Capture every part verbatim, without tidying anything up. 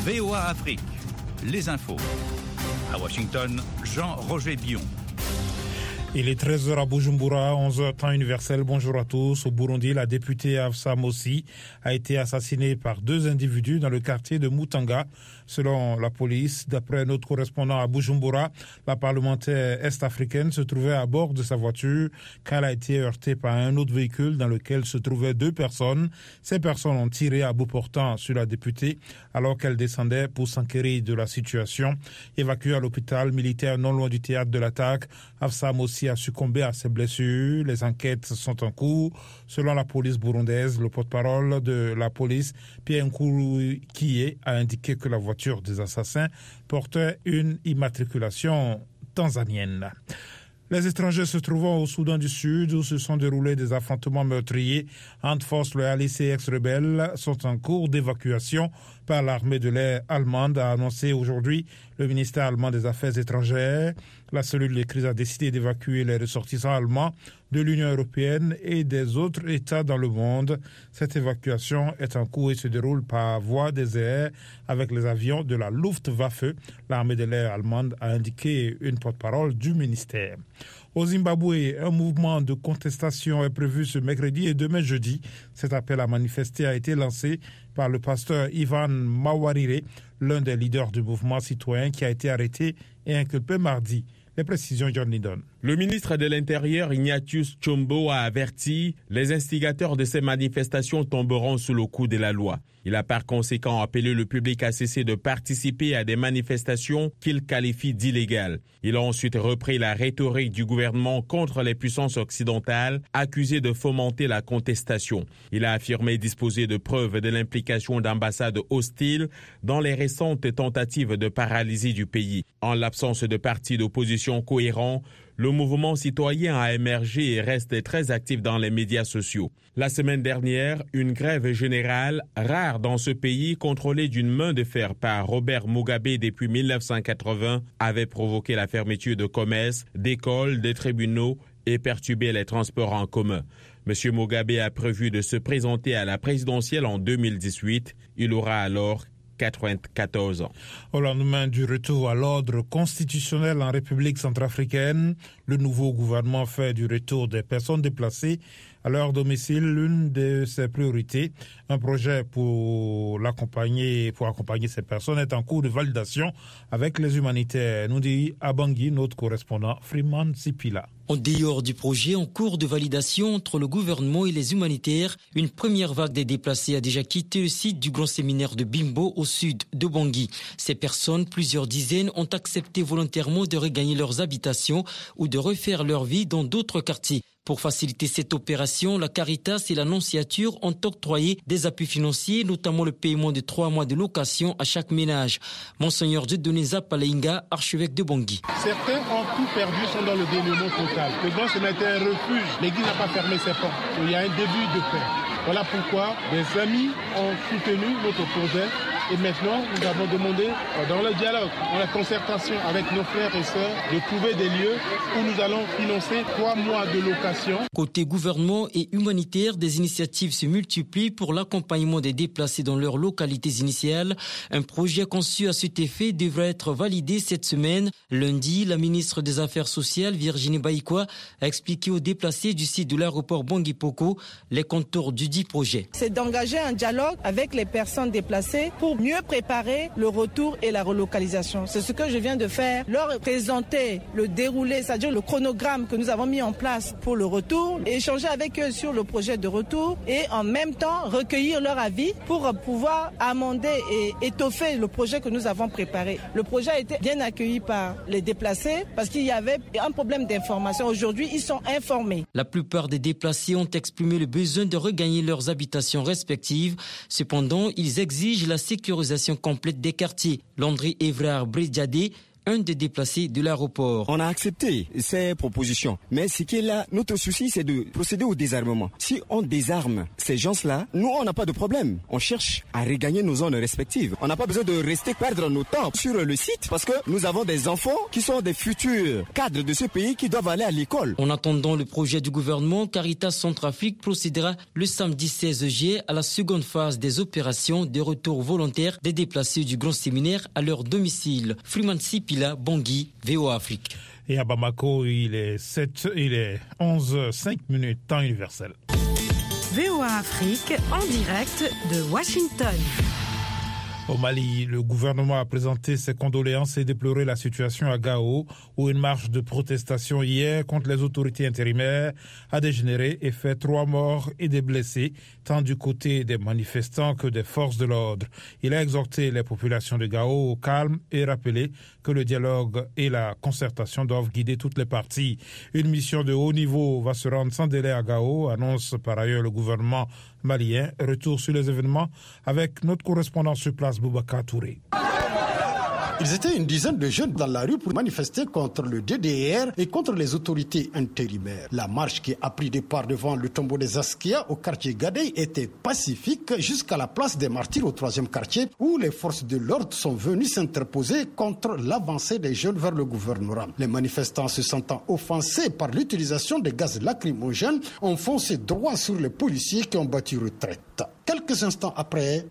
V O A Afrique, les infos. À Washington, Jean-Roger Bion. Il est treize heures à Bujumbura, onze heures temps universel. Bonjour à tous. Au Burundi, la députée Afsa Mossi a été assassinée par deux individus dans le quartier de Mutanga, selon la police. D'après notre correspondant à Bujumbura, la parlementaire est-africaine se trouvait à bord de sa voiture quand elle a été heurtée par un autre véhicule dans lequel se trouvaient deux personnes. Ces personnes ont tiré à bout portant sur la députée alors qu'elle descendait pour s'enquérir de la situation. Évacuée à l'hôpital militaire non loin du théâtre de l'attaque, Afsa Mossi a succombé à ses blessures. Les enquêtes sont en cours. Selon la police burundaise, le porte-parole de la police, Pierre Nkuru-Kiye, a indiqué que la voiture des assassins portait une immatriculation tanzanienne. Les étrangers se trouvant au Soudan du Sud, où se sont déroulés des affrontements meurtriers entre forces loyales et ex-rebelles, sont en cours d'évacuation par l'armée de l'air allemande, a annoncé aujourd'hui le ministère allemand des Affaires étrangères. La cellule de crise a décidé d'évacuer les ressortissants allemands de l'Union européenne et des autres États dans le monde. Cette évacuation est en cours et se déroule par voie des airs avec les avions de la Luftwaffe. L'armée de l'air allemande a indiqué une porte-parole du ministère. Au Zimbabwe, un mouvement de contestation est prévu ce mercredi et demain jeudi. Cet appel à manifester a été lancé par le pasteur Ivan Mawarire, l'un des leaders du mouvement citoyen qui a été arrêté et inculpé mardi. Les précisions, John Lydon. Le ministre de l'Intérieur, Ignatius Chombo, a averti les instigateurs de ces manifestations tomberont sous le coup de la loi. Il a par conséquent appelé le public à cesser de participer à des manifestations qu'il qualifie d'illégales. Il a ensuite repris la rhétorique du gouvernement contre les puissances occidentales, accusées de fomenter la contestation. Il a affirmé disposer de preuves de l'implication d'ambassades hostiles dans les récentes tentatives de paralysie du pays. En l'absence de partis d'opposition cohérents, le mouvement citoyen a émergé et reste très actif dans les médias sociaux. La semaine dernière, une grève générale, rare dans ce pays, contrôlée d'une main de fer par Robert Mugabe depuis mille neuf cent quatre-vingts, avait provoqué la fermeture de commerces, d'écoles, de tribunaux et perturbé les transports en commun. M. Mugabe a prévu de se présenter à la présidentielle en deux mille dix-huit. Il aura alors quatre-vingt-quatorze ans. Au lendemain du retour à l'ordre constitutionnel en République centrafricaine, le nouveau gouvernement fait du retour des personnes déplacées à leur domicile l'une de ses priorités. Un projet pour l'accompagner, pour accompagner ces personnes est en cours de validation avec les humanitaires, nous dit à Bangui notre correspondant Freeman Sipila. En dehors du projet en cours de validation entre le gouvernement et les humanitaires, une première vague des déplacés a déjà quitté le site du grand séminaire de Bimbo au sud de Bangui. Ces personnes, plusieurs dizaines, ont accepté volontairement de regagner leurs habitations ou de refaire leur vie dans d'autres quartiers. Pour faciliter cette opération, la Caritas et la Nonciature ont octroyé des appuis financiers, notamment le paiement de trois mois de location à chaque ménage. Monseigneur Dieudonné Zapalainga, archevêque de Bangui. Certains ont tout perdu, sont dans le dénuement total. Le grand séminaire était un refuge. L'église n'a pas fermé ses portes. Il y a un début de paix. Voilà pourquoi des amis ont soutenu notre projet. Et maintenant, nous avons demandé, dans le dialogue, dans la concertation avec nos frères et sœurs, de trouver des lieux où nous allons financer trois mois de location. Côté gouvernement et humanitaire, des initiatives se multiplient pour l'accompagnement des déplacés dans leurs localités initiales. Un projet conçu à cet effet devrait être validé cette semaine. Lundi, la ministre des Affaires sociales, Virginie Baïkwa, a expliqué aux déplacés du site de l'aéroport Bangui-Poko les contours du dit projet. C'est d'engager un dialogue avec les personnes déplacées pour mieux préparer le retour et la relocalisation. C'est ce que je viens de faire, leur présenter le déroulé, c'est-à-dire le chronogramme que nous avons mis en place pour le retour, et échanger avec eux sur le projet de retour et en même temps recueillir leur avis pour pouvoir amender et étoffer le projet que nous avons préparé. Le projet a été bien accueilli par les déplacés parce qu'il y avait un problème d'information. Aujourd'hui, ils sont informés. La plupart des déplacés ont exprimé le besoin de regagner leurs habitations respectives. Cependant, ils exigent la sécurité sécurisation complète des quartiers. Landry Evrard Brédiadé, un des déplacés de l'aéroport. On a accepté ces propositions, mais ce qui est là, notre souci, c'est de procéder au désarmement. Si on désarme ces gens-là, nous, on n'a pas de problème. On cherche à regagner nos zones respectives. On n'a pas besoin de rester perdre nos temps sur le site parce que nous avons des enfants qui sont des futurs cadres de ce pays qui doivent aller à l'école. En attendant le projet du gouvernement, Caritas Centrafrique procédera le samedi seize juillet à la seconde phase des opérations de retour volontaire des déplacés du Grand Séminaire à leur domicile. Freeman Sipila, Bangui, V O A Afrique. Et à Bamako, il est sept, il est onze heures cinq minutes, temps universel. V O A Afrique en direct de Washington. Au Mali, le gouvernement a présenté ses condoléances et déploré la situation à Gao, où une marche de protestation hier contre les autorités intérimaires a dégénéré et fait trois morts et des blessés, tant du côté des manifestants que des forces de l'ordre. Il a exhorté les populations de Gao au calme et rappelé que le dialogue et la concertation doivent guider toutes les parties. Une mission de haut niveau va se rendre sans délai à Gao, annonce par ailleurs le gouvernement malien. Retour sur les événements avec notre correspondant sur place, Boubacar Touré. Ils étaient une dizaine de jeunes dans la rue pour manifester contre le D D R et contre les autorités intérimaires. La marche qui a pris départ devant le tombeau des Askia au quartier Gadey était pacifique jusqu'à la place des Martyrs au troisième quartier où les forces de l'ordre sont venues s'interposer contre l'avancée des jeunes vers le gouvernorat. Les manifestants se sentant offensés par l'utilisation des gaz lacrymogènes ont foncé droit sur les policiers qui ont battu retraite. Quelques instants après...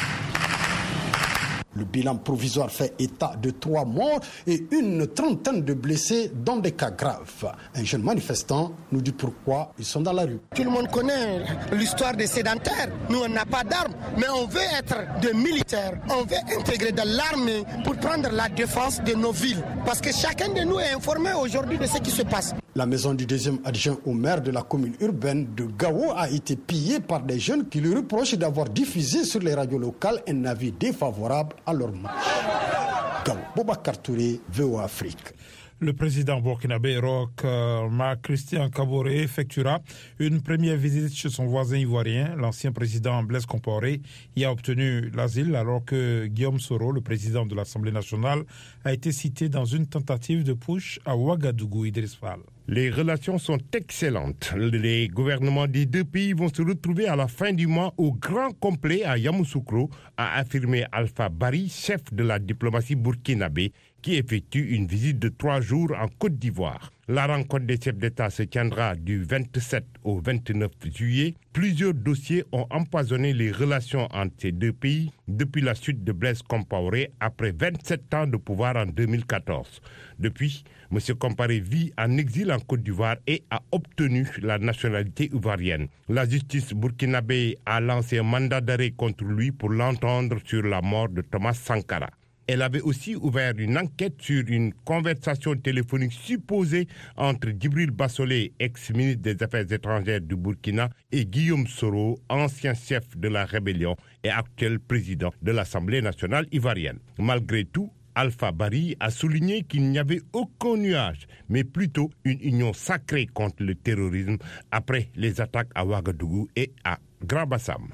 Le bilan provisoire fait état de trois morts et une trentaine de blessés dans des cas graves. Un jeune manifestant nous dit pourquoi ils sont dans la rue. Tout le monde connaît l'histoire des sédentaires. Nous, on n'a pas d'armes, mais on veut être des militaires. On veut intégrer dans l'armée pour prendre la défense de nos villes. Parce que chacun de nous est informé aujourd'hui de ce qui se passe. La maison du deuxième adjoint au maire de la commune urbaine de Gao a été pillée par des jeunes qui lui reprochent d'avoir diffusé sur les radios locales un avis défavorable à leur marche. Gao, Boubacar Touré, V O A Afrique. Le président burkinabé Roch euh, Marc Christian Kaboré effectuera une première visite chez son voisin ivoirien. L'ancien président Blaise Compaoré y a obtenu l'asile alors que Guillaume Soro, le président de l'Assemblée nationale, a été cité dans une tentative de putsch à Ouagadougou. Idriss Fall. Les relations sont excellentes. Les gouvernements des deux pays vont se retrouver à la fin du mois au grand complet à Yamoussoukro, a affirmé Alpha Bari, chef de la diplomatie burkinabé, qui effectue une visite de trois jours en Côte d'Ivoire. La rencontre des chefs d'État se tiendra du vingt-sept au vingt-neuf juillet. Plusieurs dossiers ont empoisonné les relations entre ces deux pays depuis la chute de Blaise Compaoré après vingt-sept ans de pouvoir en deux mille quatorze. Depuis, M. Compaoré vit en exil en Côte d'Ivoire et a obtenu la nationalité ivoirienne. La justice burkinabé a lancé un mandat d'arrêt contre lui pour l'entendre sur la mort de Thomas Sankara. Elle avait aussi ouvert une enquête sur une conversation téléphonique supposée entre Djibril Bassolé, ex-ministre des Affaires étrangères du Burkina, et Guillaume Soro, ancien chef de la rébellion et actuel président de l'Assemblée nationale ivoirienne. Malgré tout, Alpha Bari a souligné qu'il n'y avait aucun nuage, mais plutôt une union sacrée contre le terrorisme après les attaques à Ouagadougou et à Grand Bassam.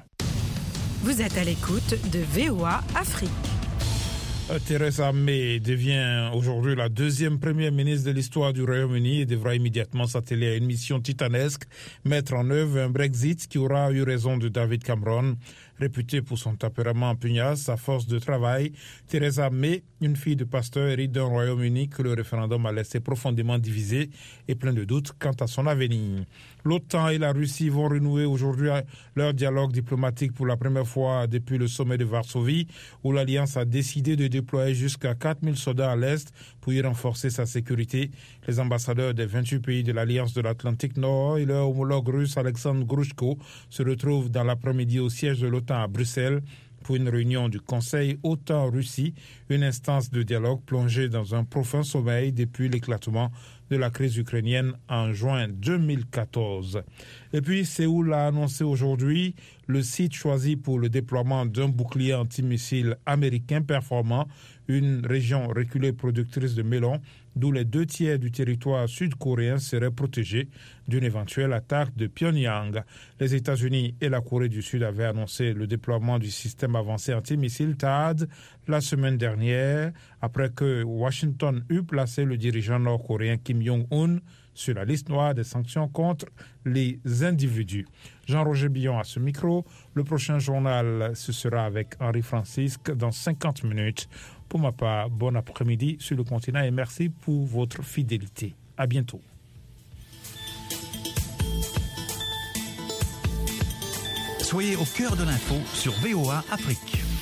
Vous êtes à l'écoute de V O A Afrique. Theresa May devient aujourd'hui la deuxième première ministre de l'histoire du Royaume-Uni et devra immédiatement s'atteler à une mission titanesque, mettre en œuvre un Brexit qui aura eu raison de David Cameron. Réputée pour son tempérament pugnace, sa force de travail, Theresa May, une fille de pasteur, hérite d'un Royaume-Uni que le référendum a laissé profondément divisé et plein de doutes quant à son avenir. L'OTAN et la Russie vont renouer aujourd'hui leur dialogue diplomatique pour la première fois depuis le sommet de Varsovie, où l'Alliance a décidé de déployer jusqu'à quatre mille soldats à l'Est pour y renforcer sa sécurité. Les ambassadeurs des vingt-huit pays de l'Alliance de l'Atlantique Nord et leur homologue russe Alexandre Grushko se retrouvent dans l'après-midi au siège de l'OTAN à Bruxelles pour une réunion du Conseil OTAN-Russie, une instance de dialogue plongée dans un profond sommeil depuis l'éclatement de la crise ukrainienne en juin deux mille quatorze. Et puis, Séoul a annoncé aujourd'hui le site choisi pour le déploiement d'un bouclier antimissile américain performant, une région reculée productrice de melon, d'où les deux tiers du territoire sud-coréen seraient protégés d'une éventuelle attaque de Pyongyang. Les États-Unis et la Corée du Sud avaient annoncé le déploiement du système avancé antimissile T A D la semaine dernière, après que Washington eut placé le dirigeant nord-coréen Kim Jong-un sur la liste noire des sanctions contre les individus. Jean-Roger Billon à ce micro. Le prochain journal, ce sera avec Henri Francisque dans cinquante minutes. Pour ma part, bon après-midi sur le continent et merci pour votre fidélité. À bientôt. Soyez au cœur de l'info sur V O A Afrique.